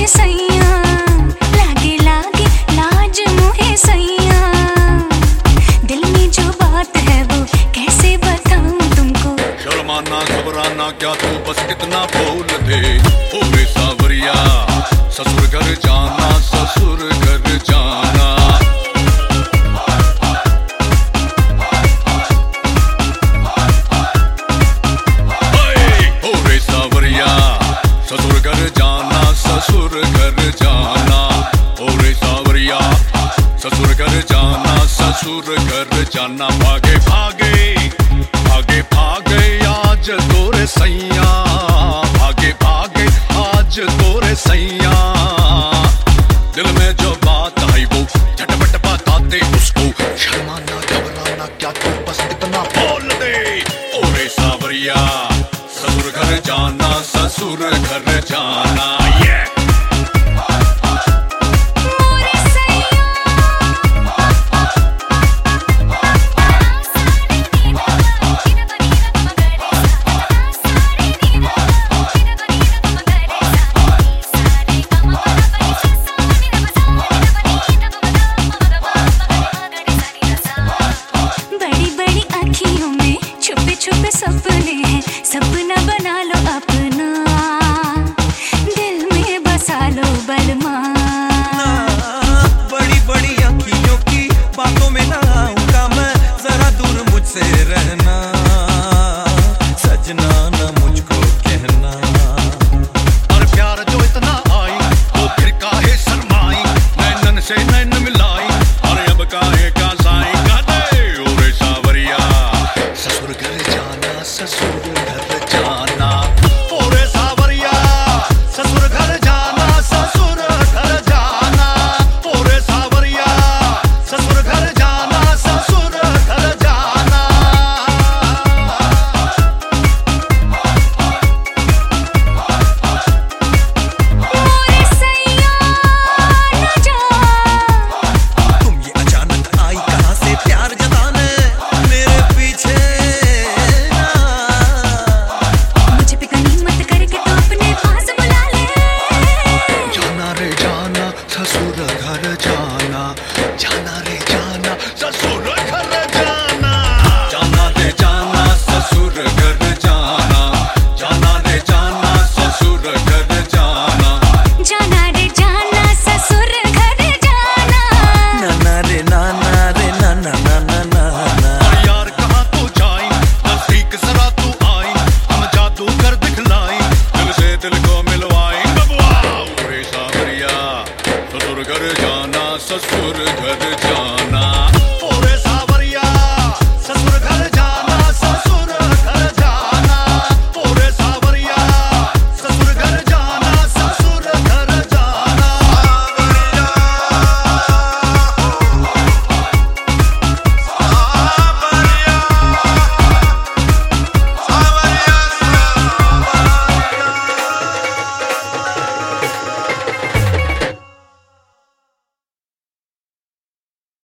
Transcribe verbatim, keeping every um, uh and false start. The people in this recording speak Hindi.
सैया, लागे लागे लाज मुहे सैया। दिल में जो बात है वो कैसे बताऊं तुमको। शर्माना घबराना क्या तू बस इतना बोल दे। ओ रे सावरिया ससुर घर जाना, ससुर घर जाना। ओ रे सावरिया ससुर घर जाना, ससुर घर जाना। ओ रे सावरिया ससुर घर जाना, ससुर घर जाना। भागे भागे भागे भागे आज तोरे सैया, भागे भागे आज तोरे सैया। दिल में जो बात आई वो झटपट बताते उसको। शर्माना घबराना क्या तू बस इतना बोल दे। ओ रे सावरिया ससुर घर जाना, ससुर घर जाना। yeah!